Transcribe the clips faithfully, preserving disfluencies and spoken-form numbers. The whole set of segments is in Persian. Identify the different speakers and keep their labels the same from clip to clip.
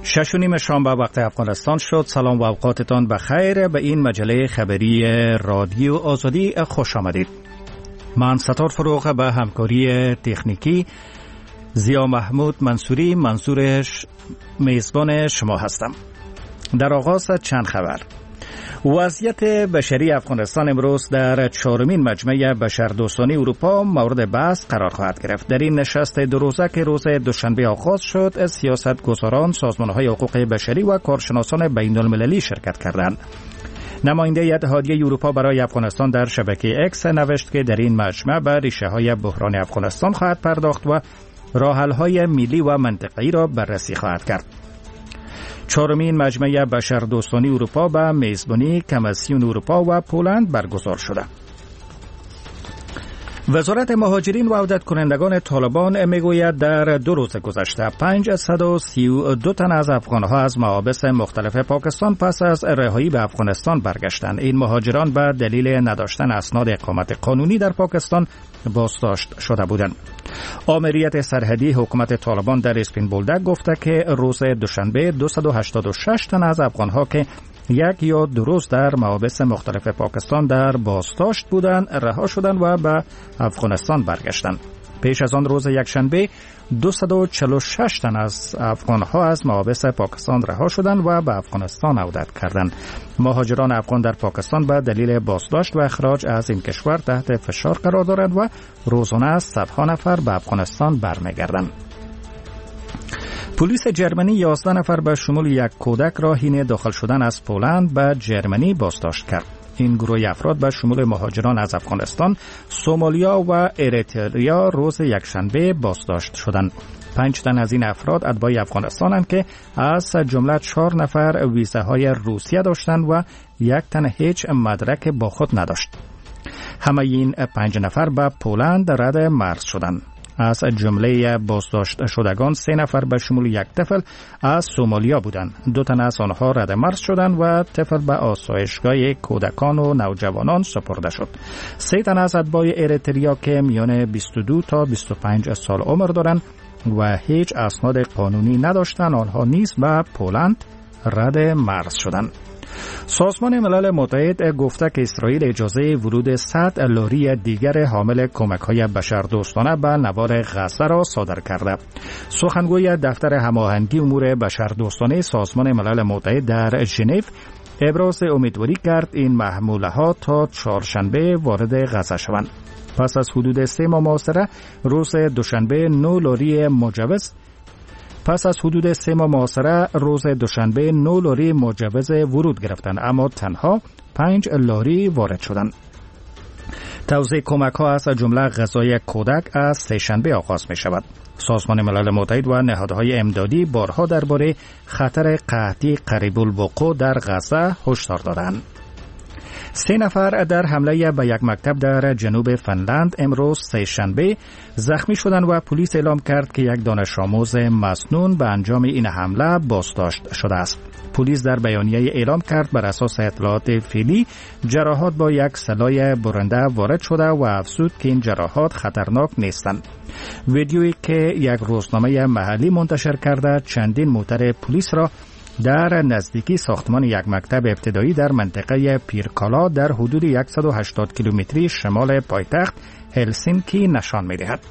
Speaker 1: شش و نیم شام به وقت افغانستان شد. سلام و اوقاتتان بخیر. به این مجله خبری رادیو آزادی خوش آمدید. من ستار فروغ به همکاری تکنیکی زیا محمود منصوری منظورش میزبان شما هستم. در آغاز چند خبر. وضعیت بشری افغانستان امروز در چهارمین مجمع بشردوستانه اروپا مورد بحث قرار خواهد گرفت. در این نشست دو روزه که روز دوشنبه آغاز شد، سیاستگزاران، سازمان‌های حقوق بشری و کارشناسان بین‌المللی شرکت کردند. نماینده اتحادیه اروپا برای افغانستان در شبکه اکس نوشت که در این مجمع به ریشه‌های بحران افغانستان خواهد پرداخت و راه‌حل‌های ملی و منطقه‌ای را بررسی خواهد کرد. چهارمین مجمع بشردوستانه اروپا به میزبانی کمیسیون اروپا و پولند برگزار شده. وزارت مهاجرین و عودت کنندگان طالبان میگوید در دو روز گذشته پانصد و سی و دو تن از افغانها از محابس مختلف پاکستان پس از رهایی به افغانستان برگشتند. این مهاجران به دلیل نداشتن اسناد اقامت قانونی در پاکستان بازداشت شده بودند. آمریت سرحدی حکومت طالبان در اسپین بولدک گفته که روز دوشنبه دویست و هشتاد و شش تن از افغانها که یک یا دو روز در محابس مختلف پاکستان در بازداشت بودند رها شدند و به افغانستان برگشتند. پیش از آن روز یکشنبه دویست و چهل و شش تن از افغانها از محابس پاکستان رها شدند و به افغانستان عودت کردند. مهاجران افغان در پاکستان به دلیل بازداشت و اخراج از این کشور تحت فشار قرار دارند و روزانه صدها نفر به افغانستان برمیگردند. پلیس جرمنی یازده نفر به شمول یک کودک را حین داخل شدن از پولند به جرمنی بازداشت کرد. این گروه افراد به شمول مهاجران از افغانستان، سومالیا و اریتریا روز یکشنبه بازداشت شدند. پنج تن از این افراد اتباع افغانستانند که از جمله چهار نفر ویزاهای روسیه داشتند و یک تن هیچ مدرک با خود نداشت. همه این پنج نفر به پولند رد مرز شدند. از جمله بازداشت شدگان سه نفر به شمول یک طفل از سومالیا بودند. دو تن از آنها رد مرز شدند و طفل به آسایشگاه کودکان و نوجوانان سپرده شد. سه تن از اتباع اریتریا که میان بیست و دو تا بیست و پنج سال عمر دارند و هیچ اسناد قانونی نداشتند، آنها نیز به پولند رد مرز شدند. سازمان ملل متحد گفته که اسرائیل اجازه ورود صد لاری دیگر حامل کمک‌های بشردوستانه به نوار غزه را صادر کرده. سخنگوی دفتر هماهنگی امور بشردوستانه سازمان ملل متحد در ژنو ابراز امیدواری کرد این محموله‌ها تا چهارشنبه وارد غزه شوند. پس از حدود سه ماه محاصره روز دوشنبه نو لاری مجوز پس از حدود سه ماه محاصره روز دوشنبه نو لاری مجوز ورود گرفتند، اما تنها پنج لاری وارد شدند. توزیع کمک ها از جمله غذای کودک از سه‌شنبه آغاز می شود. سازمان ملل متحد و نهادهای امدادی بارها درباره خطر قحطی قریب الوقوع در غزه هشدار دادند. سه نفر در حمله به یک مکتب در جنوب فنلند امروز سه‌شنبه زخمی شدند و پلیس اعلام کرد که یک دانش آموز مسنون به انجام این حمله بازداشت شده است. پلیس در بیانیه اعلام کرد بر اساس اطلاعات فعلی جراحات با یک سلاح برنده وارد شده و افزود که این جراحات خطرناک نیستند. ویدیویی که یک روزنامه محلی منتشر کرده چندین موتر پلیس را در نزدیکی ساختمان یک مکتب ابتدایی در منطقه پیرکالا در حدود صد و هشتاد کیلومتری شمال پایتخت هلسینکی نشان می‌دهد.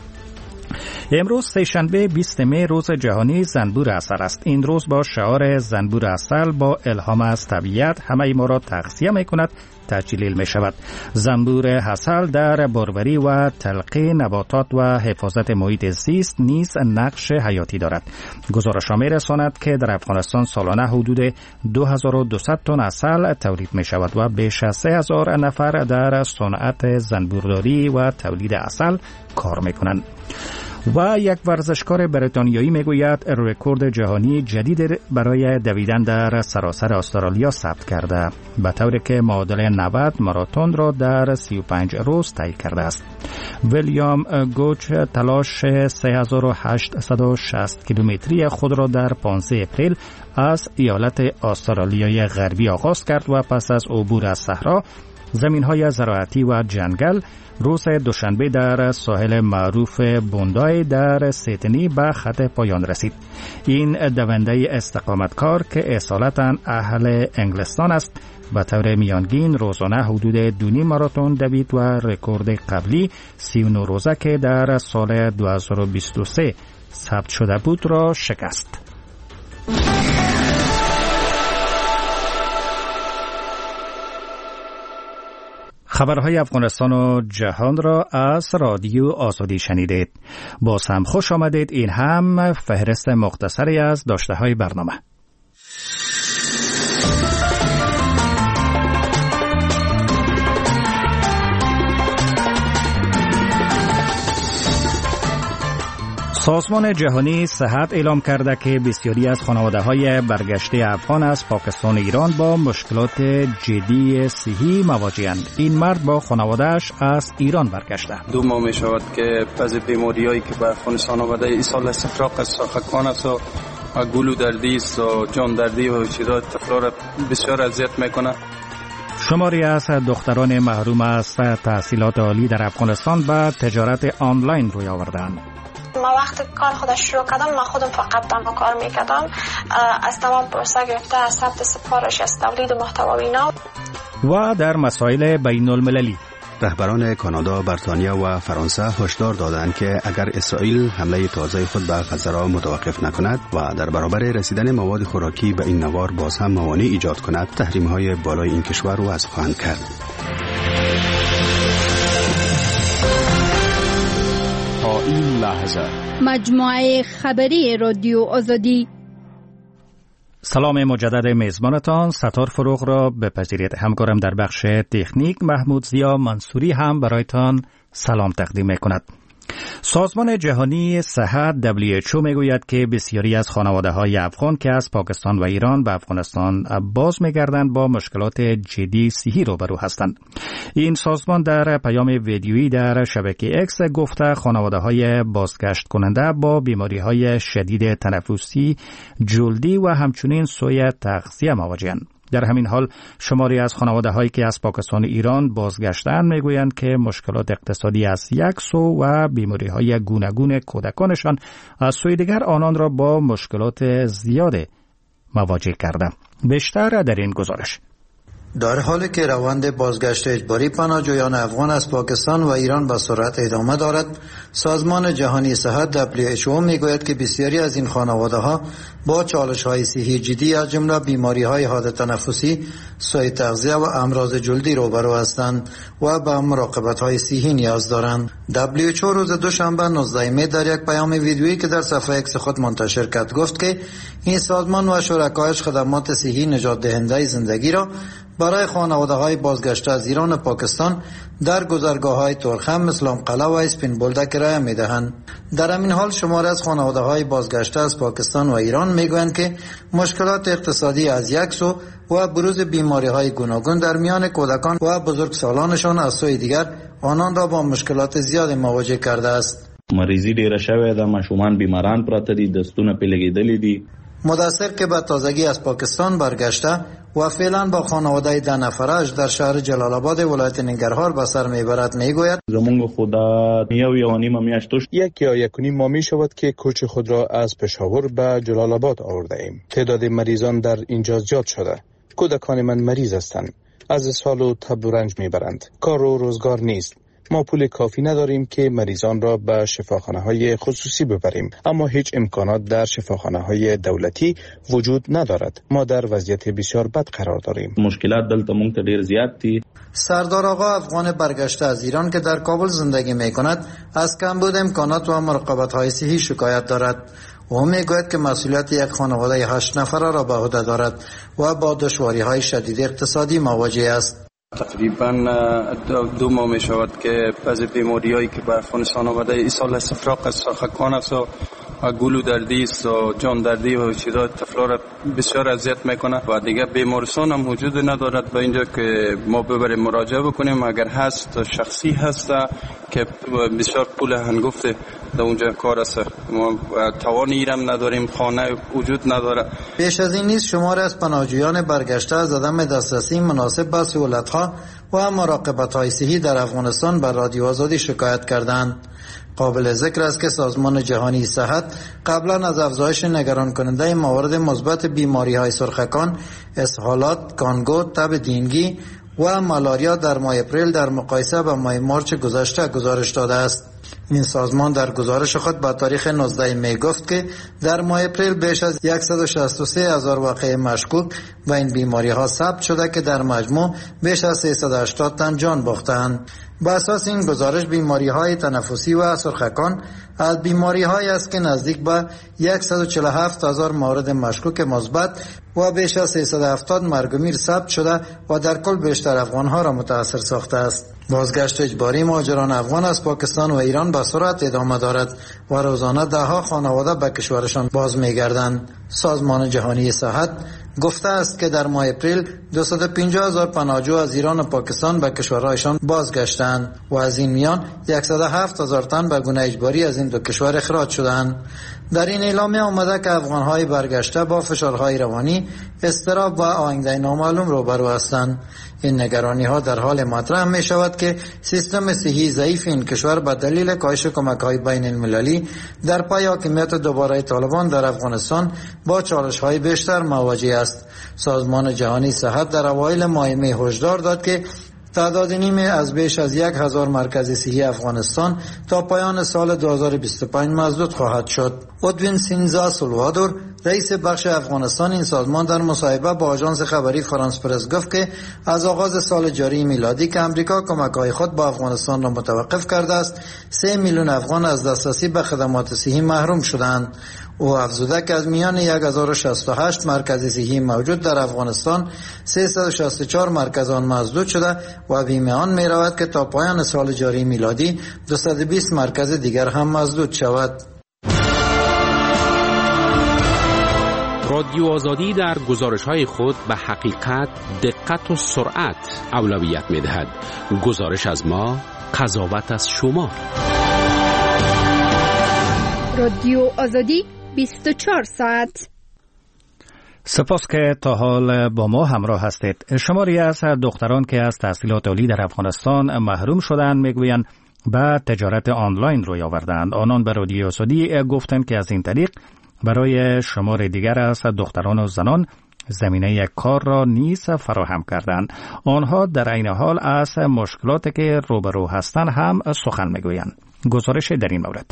Speaker 1: امروز سه‌شنبه بیست می روز جهانی زنبور عسل است. این روز با شعار زنبور عسل با الهام از طبیعت همه ما را تغذیه می‌کند تجلیل می شود. زنبور عسل در باروری و تلقی نباتات و حفاظت محیط زیست نیز نقش حیاتی دارد. گزارش می رساند که در افغانستان سالانه حدود دو هزار و دویست تن عسل تولید می شود و بیش از سه هزار نفر در صنعت زنبورداری و تولید عسل کار می کنند. و یک ورزشکار بریتانیایی میگوید رکورد جهانی جدید برای دویدن در سراسر استرالیا ثبت کرده، به طوری که معادل نود ماراتون را در سی و پنج روز طی کرده است. ویلیام گوچ تلاش سه هزار و هشتصد و شصت کیلومتری خود را در پانزده اپریل از ایالت استرالیای غربی آغاز کرد و پس از عبور از صحرا زمین‌های زراعتی و جنگل روز دوشنبه در ساحل معروف بوندای در سیدنی به خط پایان رسید. این دونده استقامتکار که اصالتاً اهل انگلستان است به طور میانگین روزانه حدود دو نیم ماراتون دوید و رکورد قبلی سی و نه روزه که در سال دو هزار و بیست و سه ثبت شده بود را شکست. خبرهای افغانستان و جهان را از رادیو آزادی شنیدید. باز هم خوش آمدید. این هم فهرست مختصری از داشته‌های برنامه. سازمان جهانی صحت اعلام کرده که بسیاری از خانواده‌های برگشته افغان از پاکستان و ایران با مشکلات جدی صحی مواجه‌اند. این مرد با خانواده‌اش از ایران برگشته.
Speaker 2: دو ماه می شود که بعضی بیماریایی که به افغانستان آمده ایصال استفراغ است، خکان است و گلو دردی است و جان دردی و چیزا طفلا را بسیار اذیت میکنه.
Speaker 1: شماری از دختران محروم از تحصیلات عالی در افغانستان به تجارت آنلاین روی آوردند.
Speaker 3: ما وقتی کار خودش شروع کردم، ما خودم فقط تنها کار میکردم، از تمام پروسه گرفته از ثبت سفارش، از تولید محتوا و اینا.
Speaker 1: و در مسائل بین المللی
Speaker 4: رهبران کانادا، بریتانیا و فرانسه هشدار دادند که اگر اسرائیل حمله تازه خود به غزه را متوقف نکند و در برابر رسیدن مواد خوراکی به این نوار باز هم موانع ایجاد کند، تحریم‌های بالای این کشور وضع خواهند کرد.
Speaker 5: تا این لحظه
Speaker 6: مجموعه خبری رادیو آزادی.
Speaker 1: سلام مجدد میزبانتان ستار فروغ را بپذیرید. همکارم در بخش تکنیک محمود زیا منصوری هم برایتان سلام تقدیم میکند. سازمان جهانی صحت دبلیو اچ او میگوید که بسیاری از خانواده‌های افغان که از پاکستان و ایران به افغانستان باز میگردند با مشکلات جدی صحی روبرو هستند. این سازمان در پیام ویدیویی در شبکه اکس گفته خانواده‌های بازگشت کننده با بیماری‌های شدید تنفسی، جلدی و همچنین سوء تغذیه مواجه‌اند. در همین حال شماری از خانواده‌هایی که از پاکستان و ایران بازگشتند میگویند که مشکلات اقتصادی از یک سو و بیماری‌های گوناگون کودکانشان از سوی دیگر آنان را با مشکلات زیاد مواجه کرده. بیشتر در این گزارش.
Speaker 7: در حالی که روند بازگشت اجباری پناهجویان افغان از پاکستان و ایران به سرعت ادامه دارد، سازمان جهانی صحت دبلیو اچ او میگوید که بسیاری از این خانواده‌ها با چالش‌های صحی جدی از جمله بیماری‌های حاد تنفسی، سوء تغذیه و امراض جلدی روبرو هستند و به مراقبت‌های صحی نیاز دارند. دبلیو اچ او روز دوشنبه نوزدهم می در یک پیام ویدیویی که در صفحه اکس خود منتشر کرد گفت که این سازمان و شرکایش خدمات صحی نجات دهنده زندگی را برای خانواده‌های بازگشته از ایران و پاکستان در گذرگاه‌های ترخم مثل قلعه و اسپین بولدک کرایه می‌دهند. در همین حال شماری از خانواده‌های بازگشته از پاکستان و ایران می‌گویند که مشکلات اقتصادی از یک سو و بروز بیماری‌های گوناگون در میان کودکان و بزرگسالانشان از سوی دیگر آنان را با مشکلات زیاد مواجه کرده است.
Speaker 8: مریضی ډیره شوې ده، ماشومان بیماران پراته دي، دستونه پې لګېدلي دي.
Speaker 7: مدثر که به تازگی از پاکستان برگشته و فعلا با خانواده ده نفرش در شهر جلال آباد ولایت ننگرهار به سر میبرد میگوید
Speaker 8: زمونږ خدا یو یو نیمه میاشت
Speaker 5: یک یا یک و نیم ماه می شود که کوچ خود را از پشاور به جلال آباد آورده ایم. تعداد مریضان در اینجا زیاد شده. کودکان من مریض هستند، از اسهال و تب و رنج میبرند. کار و روزگار نیست. ما پول کافی نداریم که مریضان را به شفاخانه‌های خصوصی ببریم، اما هیچ امکانات در شفاخانه‌های دولتی وجود ندارد. ما در وضعیت بسیار بد قرار داریم.
Speaker 8: مشکلات دلته مونږ ته ډیر زیات دي.
Speaker 7: سردار آقا افغان برگشته از ایران که در کابل زندگی می‌کند از کمبود امکانات و مراقبت‌های صحی شکایت دارد. او میگوید که مسئولیت یک خانواده هشت نفره را به عهده دارد و با دشواری‌های شدید اقتصادی مواجه است.
Speaker 2: تقریبا دو ماه می شود که بعضی بیماریایی که به افغانستان آمده ایصال استفراغ است، خکان است و گلو دردی است و جان دردی و چیزا طفلا را بسیار اذیت میکنه و دیگه بیمارستان هم وجود ندارد به اینجا که ما ببریم مراجعه بکنیم. اگر هست شخصی هست که بسیار پول هنگفت در اونجا کار است. ما توان ایرم نداریم، خانه وجود نداره.
Speaker 7: بیش از این نیز شمار از پناهجویان برگشته از عدم دسترسی مناسب به سهولت‌ها و مراقبت‌های صحی در افغانستان بر رادیو آزادی شکایت کردند. قابل ذکر است که سازمان جهانی صحت قبلا از افزایش نگران کننده موارد مثبت بیماری‌های سرخکان، اسهالات، کانگو، تب دینگی و مالاریا در ماه اپریل در مقایسه با ماه مارچ گذشته گزارش داده است. این سازمان در گزارش خود با تاریخ نوزده می گفت که در ماه اپریل بیش از صد و شصت و سه هزار واقعه مشکوک و این بیماری ها ثبت شده که در مجموع بیش از سیصد و هشتاد تن جان باختند. با اساس این گزارش بیماری های تنفسی و سرخکان از بیماری های است که نزدیک به صد و چهل و هفت هزار مورد مشکوک مثبت و بیش از سیصد و هفتاد مرگ و میر ثبت شده و در کل بیشتر افغان ها را متاثر ساخته است. بازگشت اجباری مهاجران افغان از پاکستان و ایران به سرعت ادامه دارد و روزانه ده ها خانواده به کشورشان باز می‌گردند. سازمان جهانی صحت گفته است که در ماه اپریل دویست و پنجاه هزار پناهجو از ایران و پاکستان به کشورهایشان بازگشتند و از این میان صد و هفت هزار تن به گونه اجباری از این دو کشور اخراج شدند. در این اعلامیه آمده که افغان‌های برگشته با فشارهای روانی، اضطراب و آینده نامعلوم روبرو هستند. این نگرانی‌ها در حال مطرح می شود که سیستم صحی ضعیف این کشور به دلیل کاهش کمک‌های بین المللی در پای حاکمیت دوباره طالبان در افغانستان با چالش‌های بیشتر مواجه است. سازمان جهانی صحت در اوایل ماه می هشدار داد که تعداد نیمه از بیش از یک هزار مرکز صحی افغانستان تا پایان سال دو هزار و بیست و پنج مسدود خواهد شد. ادوین سینزا سلوادور رئیس بخش افغانستان این سازمان در مصاحبه با آژانس خبری فرانس پرس گفت که از آغاز سال جاری میلادی که امریکا کمک‌های خود با افغانستان را متوقف کرده است، سه میلیون افغان از دسترسی به خدمات صحی محروم شدند. او افزوده که از میان هزار و شصت و هشت مرکز صحی موجود در افغانستان سیصد و شصت و چهار مرکز آن مسدود شده و بیمه آن می رود که تا پایان سال جاری میلادی دویست و بیست مرکز دیگر هم مسدود شود.
Speaker 9: رادیو آزادی در گزارش‌های خود به حقیقت، دقت و سرعت اولویت می‌دهد. گزارش از ما، قضاوت از شما.
Speaker 6: رادیو آزادی بیست و چهار ساعت.
Speaker 1: سپاس که تا حال با ما همراه هستید. شماری از دختران که از تحصیلات عالی در افغانستان محروم شدند میگویند به تجارت آنلاین روی آوردند. آنان به رادیو آزادی گفتند که از این طریق برای شمار دیگر از دختران و زنان زمینه کار را نیز فراهم کردند. آنها در عین حال از مشکلاتی که روبرو هستند هم سخن میگویند. گزارش در این مورد: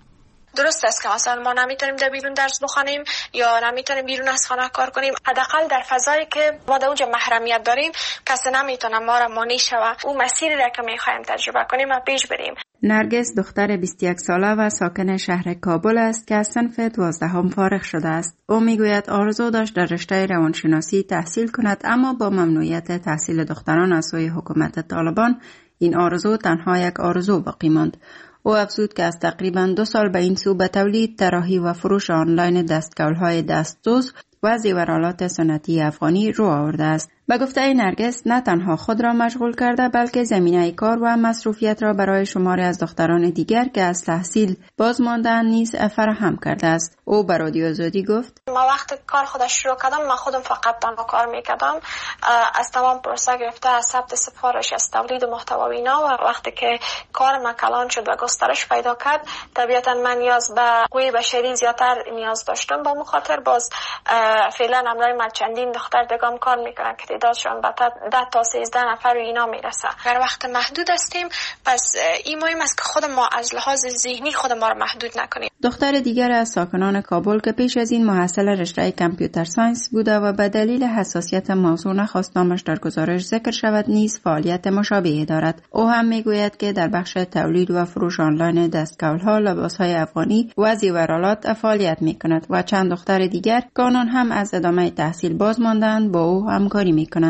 Speaker 3: درست است که مثلا ما نمیتونیم در بیرون درس بخونیم یا نمیتونیم بیرون از خانه کار کنیم. حداقل در فضایی که ما در اونجا محرمیت داریم کسی نمیتونه ما را مانع شود اون مسیری را که میخوایم تجربه کنیم و پیش بریم.
Speaker 10: نرگس دختر بیست و یک ساله و ساکن شهر کابل است که از صنف دوازدهم فارغ شده است. او میگوید آرزو داشت در رشته روانشناسی تحصیل کند، اما با ممنوعیت تحصیل دختران از سوی حکومت طالبان این آرزو تنها یک آرزو باقی ماند. او افزود که از تقریباً دو سال به این سو به تولید، طراحی و فروش آنلاین دستکول‌های دستدوز و زیورآلات سنتی افغانی رو آورده است. به گفته نرگس نه تنها خود را مشغول کرده بلکه زمینه کار و مصروفیت را برای شماری از دختران دیگر که از تحصیل باز ماندن نیز فراهم کرده است. او به رادیو آزادی گفت:
Speaker 3: ما وقتی کار خودش شروع کردم من خودم فقط تنها کار میکردم، از تمام پروسه گرفته از ثبت سفارش، از تولید محتوا و اینا. و وقتی که کار ما کلان شد و گسترش پیدا کرد طبیعتا من نیاز به قوی بشری زیادتر نیاز داشتم. با مخاطر باز فعلا امرای من چندین دختر دگام کار میکنن که تعدادشون به ده تا سیزده نفر و اینا میرسه. اگر وقت محدود هستیم پس این مهم است که خود ما از لحاظ ذهنی خود ما رو محدود نکنیم.
Speaker 10: دختر دیگر از ساکنان کابل که پیش از این محصل رشته کامپیوتر ساینس بوده و به دلیل حساسیت موضوع نخواست نامش در گزارش ذکر شود نیز فعالیت مشابهی دارد. او هم میگوید که در بخش تولید و فروش آنلاین دستکول‌ها، لباس‌های افغانی و زیورآلات فعالیت میکند و چند دختر دیگر که آنان هم از ادامه تحصیل باز ماندند با او همکاری میکنند.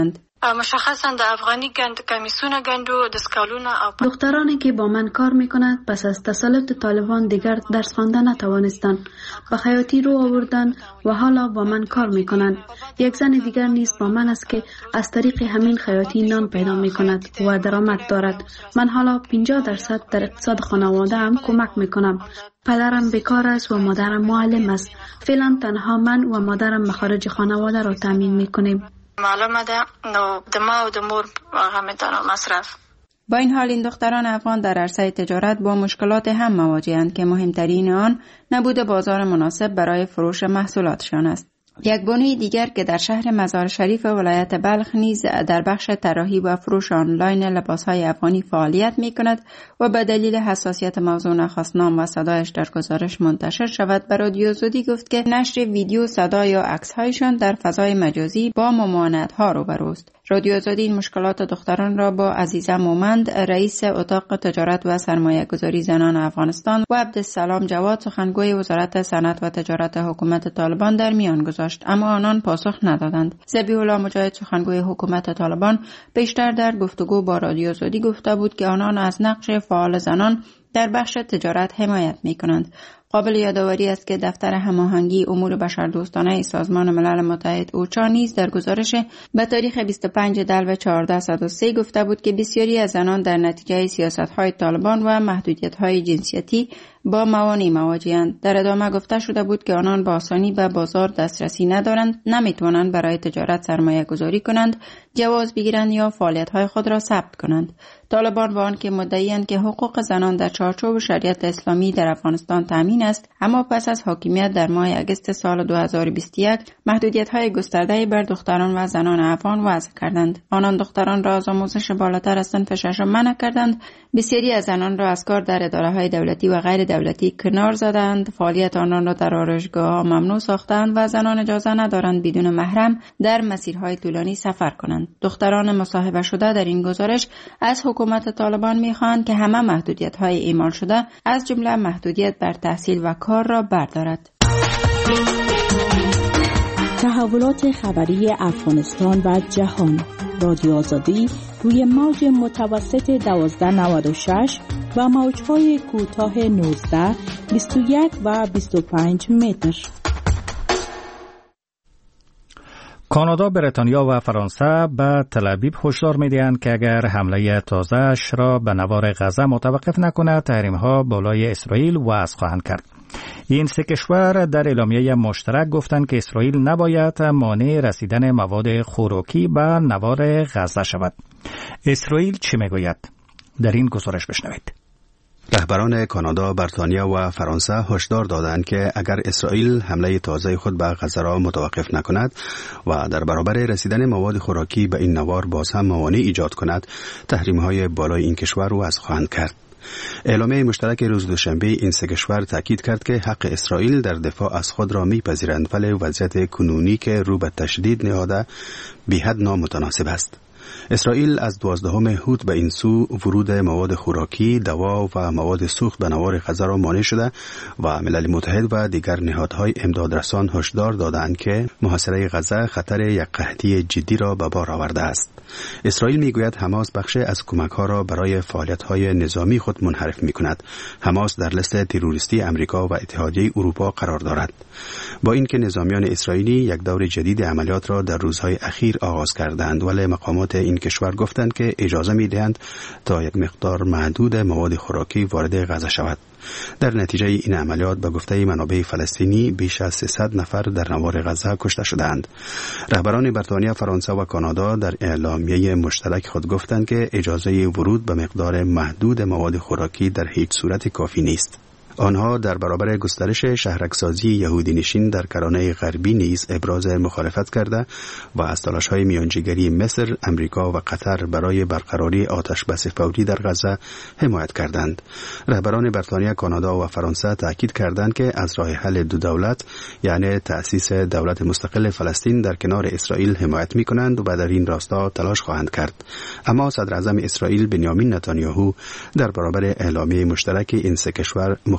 Speaker 11: مشخصا د افغانی گند کمیسونه گندو دسکالونه او
Speaker 12: دخترانی که با من کار میکنند پس از تسلط طالبان دیگر درس خواندن نتوانستند و خیاطی رو آوردن و حالا با من کار میکنند. یک زن دیگر نیز با من است که از طریق همین خیاطی نان پیدا میکند و درآمد دارد. من حالا پنجاه درصد در اقتصاد خانواده هم کمک میکنم. پدرم بیکار است و مادرم معلم است. فعلا تنها من و مادرم مخارج خانواده را تامین میکنیم.
Speaker 11: معلومه ده نو د ما و د مور هغه میتونه مصرف.
Speaker 10: با این حال این دختران افغان در عرصه تجارت با مشکلات هم مواجه‌اند که مهمترین آن نبود بازار مناسب برای فروش محصولاتشان است. یک بانوی دیگر که در شهر مزار شریف ولایت بلخ نیز در بخش طراحی و فروش آنلاین لباسهای افغانی فعالیت می کند و به دلیل حساسیت موضوع نخواست نام و صدایش در گزارش منتشر شود به رادیو زودی گفت که نشر ویدیو، صدا یا عکس‌هایشان در فضای مجازی با ممانعت‌ها روبروست. رادیو زودی این مشکلات دختران را با عزیزه مومند رئیس اتاق تجارت و سرمایه گذاری زنان افغانستان و عبدالسلام جواد سخنگوی وزارت صنعت و تجارت حکومت طالبان در میان گذاشت، اما آنان پاسخ ندادند. ذبیح الله مجاهد سخنگوی حکومت طالبان بیشتر در گفتگو با رادیو زودی گفته بود که آنان از نقش فعال زنان در بخش تجارت حمایت می کنند. قابل یادآوری است که دفتر هماهنگی امور بشردوستانه سازمان ملل متحد اوچا نیز در گزارش به تاریخ بیست و پنج دلو هزار و چهارصد و سه گفته بود که بسیاری از زنان در نتیجه سیاست‌های طالبان و محدودیت‌های جنسیتی با موانع مواجه‌اند. در ادامه گفته شده بود که آنان با آسانی به بازار دسترسی ندارند، نمیتوانند برای تجارت سرمایه گذاری کنند، جواز بگیرند یا فعالیت‌های خود را ثبت کنند. طالبان با آنکه مدعی‌اند که حقوق زنان در چارچوب شریعت اسلامی در افغانستان تامین است، اما پس از حاکمیت در ماه اگست سال دو هزار و بیست و یک محدودیت‌های گسترده‌ای بر دختران و زنان افغان وضع کردند. آنان دختران را از آموزش بالاتر از صنف ششم منع کردند، بسیاری از زنان را از کار در اداره‌های دولتی و غیر دولتی کنار زدند، فعالیت آنان را در آرایشگاه‌ها ممنوع ساختند و زنان اجازه ندارند بدون محرم در مسیرهای طولانی سفر کنند. دختران مصاحبه شده در این گزارش از حکومت طالبان می‌خواهند که همه محدودیت‌های اعمال شده از جمله محدودیت بر تحصیل و کار را بردارد.
Speaker 13: تحولات خبری افغانستان و جهان. رادیو آزادی روی موج متوسط دوازده نود و شش و موج‌های کوتاه نوزده، بیست و یک و بیست و پنج متر.
Speaker 1: کانادا، بریتانیا و فرانسه به تل‌آویو هشدار می‌دهند که اگر حمله تازه‌اش را به نوار غزه متوقف نکند، تحریم‌ها بالای اسرائیل وضع خواهند کرد. این سه کشور در اعلامیه مشترک گفتند که اسرائیل نباید مانع رسیدن مواد خوراکی به نوار غزه شود. اسرائیل چه میگوید؟ در این گزارش بشنوید.
Speaker 4: رهبران کانادا، بریتانیا و فرانسه هشدار دادند که اگر اسرائیل حمله تازه خود به غزه را متوقف نکند و در برابر رسیدن مواد خوراکی به این نوار باز هم موانع ایجاد کند، تحریم‌های بالای این کشور وضع خواهند کرد. اعلامیه مشترک روز دوشنبه این سه کشور تاکید کرد که حق اسرائیل در دفاع از خود را می‌پذیرند، ولی وضعیت کنونی که رو به تشدید نهاده بی‌حد نامتناسب است. اسرائیل از دوازدهم هوت به این سو ورود مواد خوراکی، دوا و مواد سوخت به نوار غزه را مانع شده و ملل متحد و دیگر نهادهای امدادرسان هشدار دادند که محاصره غزه خطر یک قحطی جدی را به بار آورده است. اسرائیل میگوید حماس بخش از کمک‌ها را برای فعالیت‌های نظامی خود منحرف می‌کند. حماس در لیست تروریستی امریکا و اتحادیه اروپا قرار دارد. با اینکه نظامیان اسرائیلی یک دور جدید عملیات را در روزهای اخیر آغاز کردند، ولی مقامات این کشور گفتند که اجازه می‌دهند تا یک مقدار محدود مواد خوراکی وارد غزه شود. در نتیجه این عملیات به گفته منابع فلسطینی بیش از سیصد نفر در نوار غزه کشته شدند. رهبران بریتانیا، فرانسه و کانادا در اعلامیه مشترک خود گفتند که اجازه ورود به مقدار محدود مواد خوراکی در هیچ صورت کافی نیست. آنها در برابر گسترش شهرکسازی یهودی نشین در کرانه غربی نیز ابراز مخالفت کرده و از تلاش‌های میانجیگری مصر، امریکا و قطر برای برقراری آتش بس فوری در غزه حمایت کردند. رهبران بریتانیا، کانادا و فرانسه تاکید کردند که از راه حل دو دولت، یعنی تأسیس دولت مستقل فلسطین در کنار اسرائیل حمایت می‌کنند و در این راستا تلاش خواهند کرد. اما صدر اعظم اسرائیل بنیامین نتانیاهو در برابر اعلامیه مشترک این سه کشور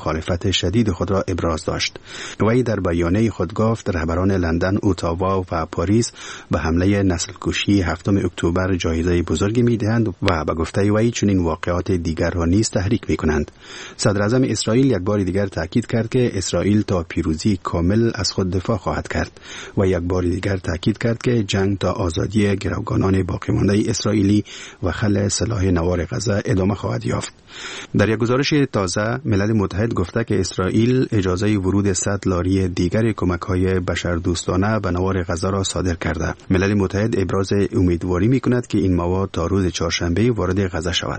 Speaker 4: مخالفت شدید خود را ابراز داشت. وی در بیانیه خود گفت رهبران لندن، اتاوا و پاریس به حمله نسل کشی هفتم اکتبر جایزه بزرگی میدهند و به گفته وی چنین واقعات دیگر را نیز تحریک میکنند. صدر اعظم اسرائیل یک بار دیگر تاکید کرد که اسرائیل تا پیروزی کامل از خود دفاع خواهد کرد و یک بار دیگر تاکید کرد که جنگ تا آزادی گروگانان باقی مانده اسرائیلی و خلع سلاح نوار غزه ادامه خواهد یافت. در یک گزارش تازه ملل متحد گفته که اسرائیل اجازه ورود صد لاری دیگر کمک‌های بشردوستانه به نوار غزه را صادر کرده. ملل متحد ابراز امیدواری می‌کند که این مواد تا روز چهارشنبه وارد غزه شود.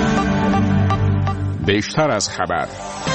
Speaker 9: بیشتر از خبر.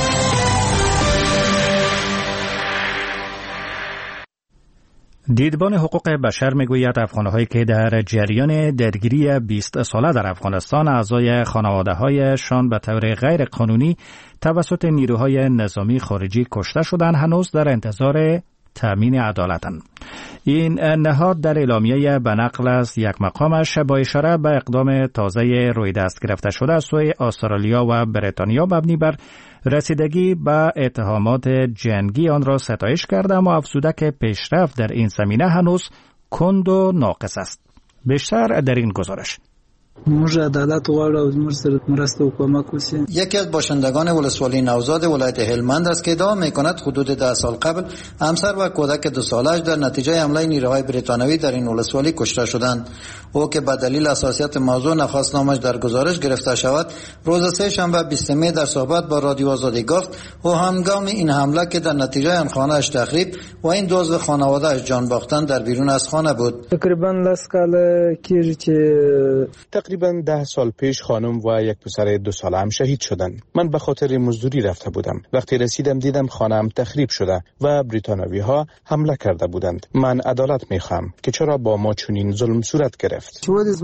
Speaker 1: دیدبان حقوق بشر میگوید افغان‌هایی که در جریان درگیری بیست ساله در افغانستان اعضای خانواده‌هایشان به طور غیر قانونی توسط نیروهای نظامی خارجی کشته شدند هنوز در انتظار تامین عدالتند. این نهاد در اعلامیه به نقل از یک مقامش با اشاره به اقدام تازه روی دست گرفته شده از سوی استرالیا و بریتانیا مبنی بر رسیدگی به اتهامات جنگی آن را ستایش کرده اما افزوده که پیشرفت در این زمینه هنوز کند و ناقص است. بیشتر در این گزارش.
Speaker 14: موږ عدالت غواړو او موږ سره مرسته او کمک وشي.
Speaker 7: یکی از باشندگان ولسوالی نوزاد ولایت هلمند است که ادعا میکند حدود ده سال قبل همسر و کودک دو سالش در نتیجه حمله نیروهای بریتانیایی در این ولسوالی کشته شدند. او که به دلیل حساسیت موضوع نخواست نامش در گزارش گرفته شود، روز سه شنبه بیستم می در صحبت با رادیو آزادی گفت او هنگام این حمله که در نتیجه آن خانه‌اش تخریب و این دو عضو خانواده‌اش جان باختند در بیرون از خانه بود.
Speaker 14: تقریبا لاس کاله کیږي چې
Speaker 5: تقریبا ده سال پیش خانم و یک پسر دو ساله هم شهید شدند. من به خاطر مزدوری رفته بودم. وقتی رسیدم دیدم خانه‌ام تخریب شده و بریتانیایی ها حمله کرده بودند. من عدالت میخوام که چرا با ما چنین ظلم صورت گرفت.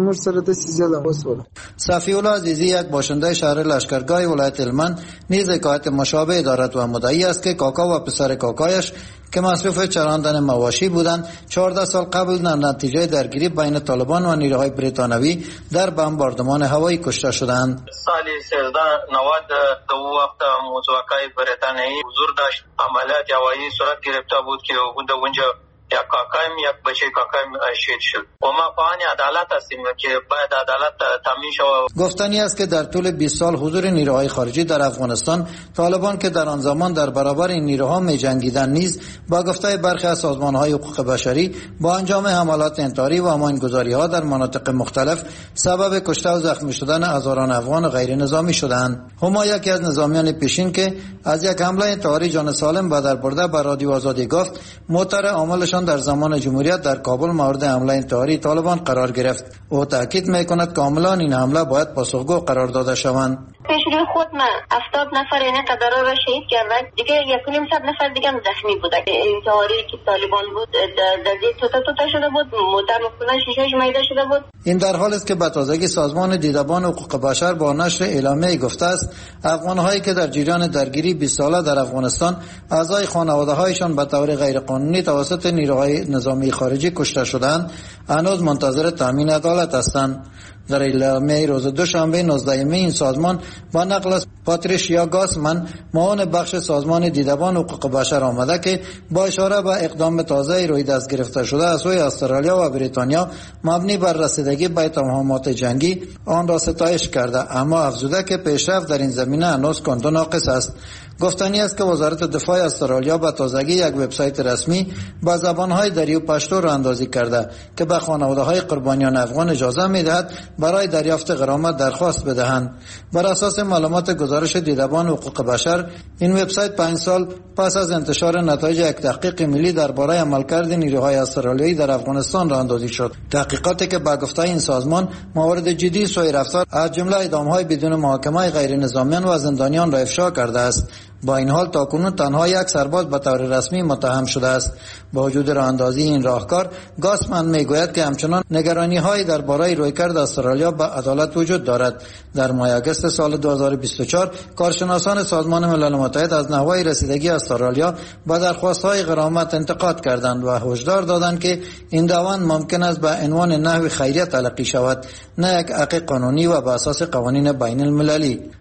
Speaker 7: صفی‌الله عزیزی یک باشنده شهر لشکرگاه ولایت هلمند نیز حکایت مشابه دارد و مدعی است که کاکا و پسر کاکایش که مصروف چراندن مواشی بودند چهارده سال قبل در نتیجه درگیری بین طالبان و نیروهای بریتانیایی در بمباردمان هوایی کشته شدند.
Speaker 15: سال سیزده نود دو وقت متوقع بریتانیایی حضور داشت. عملیات هوایی صورت گرفته بود که اونجا یک کاکایم یک بچه کاکایم شهید شد و ما پاهانی عدالت هستیم که باید عدالت تامین شود.
Speaker 7: گفتنی است که در طول بیست سال حضور نیروهای خارجی در افغانستان، طالبان که در آن زمان در برابر این نیروها می جنگیدند نیز با گفته برخی از سازمان‌های حقوق بشری با انجام حملات انتحاری و امانگزاری‌ها در مناطق مختلف سبب کشته و زخمی شدن هزاران افغان غیر نظامی شدند. هما یکی از نظامیان پیشین که از یک حمله انتحاری جان سالم به در برده به رادیو آزادی گفت موتور عاملش در زمان جمهوریت در کابل مورد حمله انتحاری طالبان قرار گرفت. او تاکید میکند کاملا این حمله باید پاسخگو قرار داده شوند.
Speaker 16: پیشروی خود من هفتاد نفر یعنی تدارا را شهید کردن، دیگه یک و نیم صد نفر دیگه هم زخمی بودن. انتحاری که طالبان بود در زیر توتا توتا شده بود، موتر مفتونه شیشه‌اش میده شده بود.
Speaker 7: این در حالی است که به تازگی سازمان دیدبان حقوق بشر با نشر اعلامیه گفته است افغان‌هایی که در جریان درگیری بیست ساله در افغانستان اعضای خانواده‌هایشان به طور غیرقانونی توسط نیروهای نظامی خارجی کشته شدند هنوز منتظر تامین عدالت هستند. در اعلامیه روز دوشنبه نوزدهم این سازمان با نقل از پاتریشیا گاسمن معاون بخش سازمان دیدبان حقوق بشر آمده که با اشاره به اقدام تازه روی دست گرفته شده از سوی استرالیا و بریتانیا مبنی بر رسیدگی به اتهامات جنگی آن را ستایش کرده، اما افزوده که پیشرفت در این زمینه هنوز کند و ناقص است. گفتنی است که وزارت دفاع استرالیا به تازگی یک وبسایت رسمی با زبان‌های دری و پشتو راه اندازی کرده که به خانواده‌های قربانیان افغان اجازه می‌دهد برای دریافت غرامت درخواست بدهند. بر اساس معلومات گزارش دیدبان حقوق بشر، این وبسایت پنج سال پس از انتشار نتایج یک تحقیق ملی درباره عملکرد نیروهای استرالیایی در افغانستان راه اندازی شد. تحقیقاتی که به گفته این سازمان موارد جدی سوء رفتار از جمله اعدام‌های بدون محاکمه غیر نظامیان و زندانیان را افشا کرده است. با این حال تاکنون تنها یک سرباز به طور رسمی متهم شده است. با وجود راه اندازی این راهکار، گاسمن میگوید که همچنان نگرانی‌هایی درباره رویکرد استرالیا به عدالت وجود دارد. در ماه آگوست سال دو هزار و بیست و چهار کارشناسان سازمان ملل متحد از نحوه رسیدگی استرالیا به درخواست‌های غرامت انتقاد کردند و هشدار دادند که این دعوت ممکن است به عنوان نحو خیریه تلقی شود، نه یک حق قانونی و به اساس قوانین بین المللی.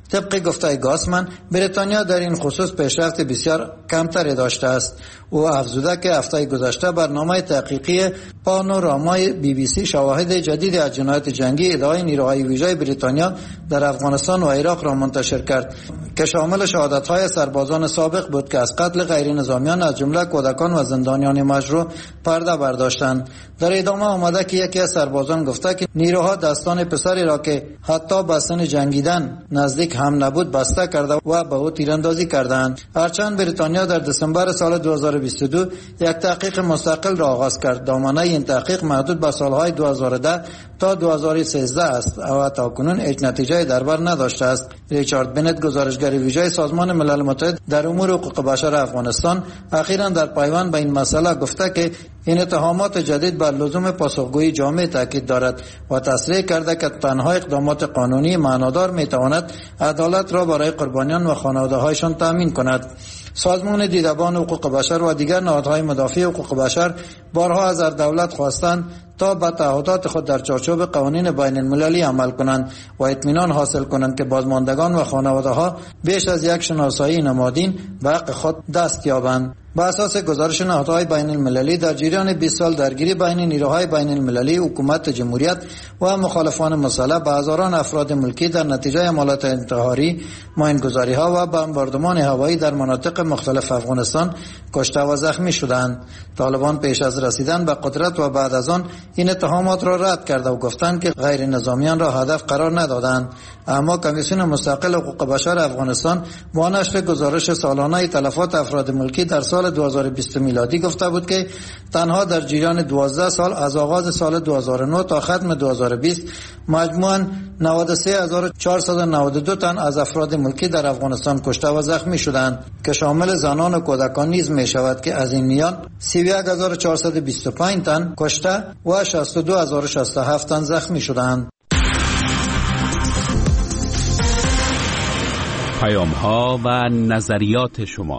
Speaker 7: طبق گفته گاسمن بریتانیا در این خصوص پیشرفت بسیار کمتری داشته است. او افزوده که هفته گذشته برنامه تحقیقی پانورامای بی بی سی شواهد جدید از جنایت جنگی ادعای نیروهای ویژه بریتانیا در افغانستان و عراق را منتشر کرد که شامل شهادت‌های سربازان سابق بود که از قتل غیر نظامیان از جمله کودکان و زندانیان مجروح پرده برداشتند. در ادامه آمده که یکی از سربازان گفته که نیروها دستان پسری را که حتی به سن جنگیدن نزدیک هم نبود بسته کرده و به او تیراندازی کردند. هرچند بریتانیا در دسامبر سال دو هزار و بیست و دو یک تحقیق مستقل را آغاز کرد، دامنه این تحقیق محدود به سالهای دو هزار و ده تا دو هزار و سیزده است و تاکنون هیچ نتیجه در بر نداشته است. ریچارد بنت، گزارشگر ویژه سازمان ملل متحد در امور حقوق بشر افغانستان، اخیراً در پیوند به این مسئله گفته که این اتهامات جدید بر لزوم پاسخگویی جامع تاکید دارد و تصریح کرده که تنها اقدامات قانونی معنادار میتواند عدالت را برای قربانیان و خانواده‌هایشان تامین کند. سازمان دیدبان حقوق بشر و دیگر نهادهای مدافع حقوق بشر بارها از هر دولت خواستند تا به تعهدات خود در چارچوب قوانین بین المللی عمل کنند و اطمینان حاصل کنند که بازماندگان و خانواده‌ها بیش از یک شناسایی نمادین به حق خود دست یابند. بر اساس گزارش نهادهای بین المللی در جریان بیست سال درگیری بین نیروهای بین المللی، حکومت جمهوریت و مخالفان مسلح به هزاران افراد ملکی در نتیجه حملات انتحاری، ماینگذاری‌ها و بمباردمان هوایی در مناطق مختلف افغانستان کشته و زخمی شدند. طالبان پیش از رسیدن به قدرت و بعد از آن این اتهامات را رد کرده و گفتند که غیر نظامیان را هدف قرار ندادند. اما کمیسیون مستقل حقوق بشر افغانستان با نشر گزارش سالانه تلفات افراد ملکی در سال دو هزار و بیست میلادی گفته بود که تنها در جریان دوازده سال از آغاز سال دو هزار و نه تا ختم دو هزار و بیست مجموعاً نود و سه هزار و چهارصد و نود و دو تن از افراد ملکی در افغانستان کشته و زخمی شدند که شامل زنان و کودکان نیز می شود که از این میان سی و یک هزار و چهارصد و بیست و پنج تن کشته و شصت و دو هزار و شصت و هفت تن زخمی شدند.
Speaker 9: پیام ها و نظریات شما.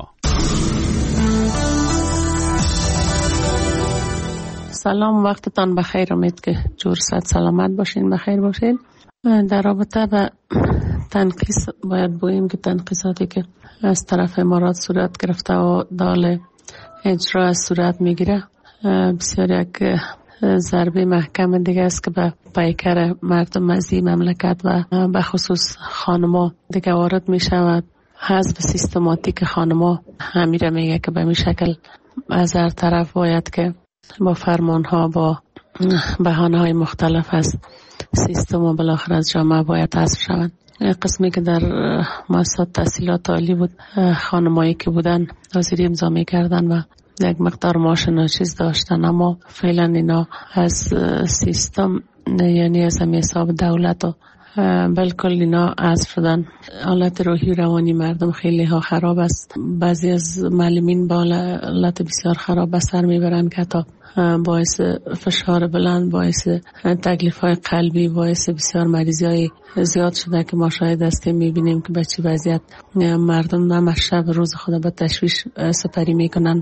Speaker 17: سلام، وقتتان بخیر. امید که جور صد سلامت باشین، بخیر باشین. در رابطه به تنقیص باید بگوییم که تنقیصاتی که از طرف امارات صورت گرفته و دال اجرا صورت میگیره بسیار یک ضربه محکم دیگه است که به پیکر مردم از این مملکت و به خصوص خانما دیگه وارد می شود. حذف سیستماتیک خانما همیره میگه که به می شکل از هر طرف باید که با فرمان ها با بهانه های مختلف از سیستم و بالاخره از جامعه باید حذف شوند. قسمی که در مؤسسات تحصیلات عالی بود، خانمایی که بودن حاضری امضا می‌کردن و یک مقدار معاش ناچیز داشتن، اما فعلا اینا از سیستم یعنی از همه حساب دولت و بالکل اینا حذف شدن. حالت روحی روانی مردم خیلی ها خراب است. بعضی از معلمین با حالت بسیار خراب به سر میبرن که تا باعث فشار بلند، باعث تکلیف های قلبی، باعث بسیار مریضی های زیاد شده که ما شاید هستیم. میبینیم که به چی وضعیت مردم هم شب روز خود به تشویش سپری میکنن.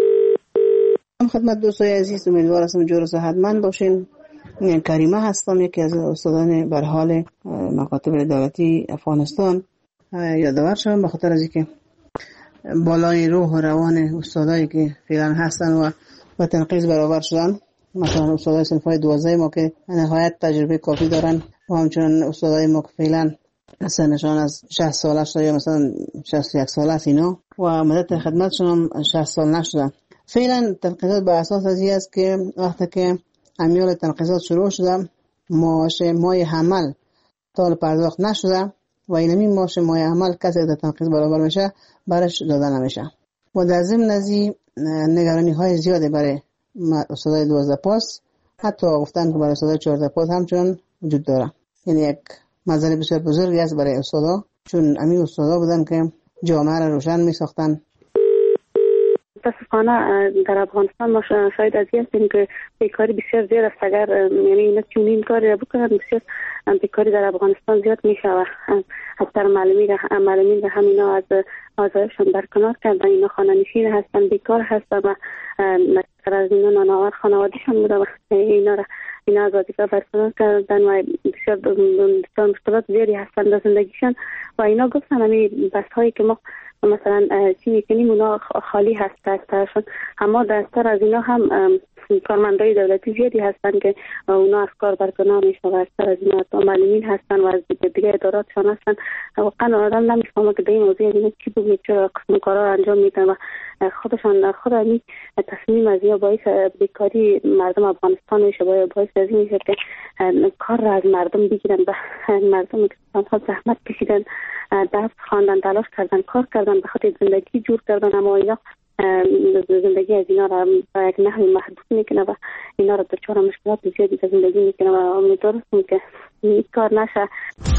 Speaker 18: خدمت دوستای عزیز، امیدوار هستم جور و صحتمند باشین. کریمه هستم، یکی از استادان به حال مکاتب دولتی افغانستان. یادآور شدم به خاطر از اینکه بالای روح و روان استادایی که فعلا هستن و با تنقیص برابر شدن، مثلا استادای صنفای دوازده ما که نهایت تجربه کافی دارن و همچنان استادای ما که فعلا سنشان از شصت ساله شده یا مثلا شصت و یک ساله است اینا و مدت خدمتشون هم شصت سال نشدن. فعلا تنقیصات به اساس از این است که وقتی که امیال تنقیصات شروع شده، معاش مای حمل تا پرداخت نشده و اینمی معاش مای حمل کسی که تنقیص برابر میشه برش داده نمیشه و در ضمن از این نگرانی های زیاده برای استادای دوازده پاس، حتی گفتن که برای استادای چهارده پاس همچنان وجود داره. یعنی یک مسئله بسیار بزرگی است برای استادا، چون همین استادا بودن که جامعه را روشن می ساختن.
Speaker 12: متاسفانه در افغانستان ما شاید از این هستیم که بیکاری بسیار زیاد است. اگر یعنی اینا چون این کاری را بکنن بسیار بیکاری در افغانستان زیاد می شود. حتی معلمین معلمین را همینا از آزایشان برکنار کردن. اینا خانه‌نشین هستن، بیکار هستن و از اینا نانآور خانواده‌شان بوده و اینا را اینا از وظیفه برکنار کردن و بسیار بسیار مشکلات زیادی هستن در زندگیشان و اینا گفتن همین بس هایی که ما مثلا چی میکنیم اونا خالی هست دسترشون، اما دستر از اینا هم کارمندای دولتی زیادی هستن که اونا از کار برکنار میشن و از سر از اینا معلمین هستن و از دیگه اداراتشان هستن. واقعا آدم نمیفهمه که به این موضوع اینا چی بگید، چرا قسم کارا انجام میدن و خودشان خود این تصمیم از یا باعث بیکاری مردم افغانستان میشه، باعث از این میشه که کار را از مردم بگیرن و مردم که آنها زحمت کشیدن، درس خواندن، تلاش کردن، کار کردن، به خاطر زندگی جور کردن، اما اینا زندگی از اینا را به یک نحوی محدود میکنه و اینا را دچار مشکلات زیادی در زندگی میکنه و امیدوارم که این کار نشه.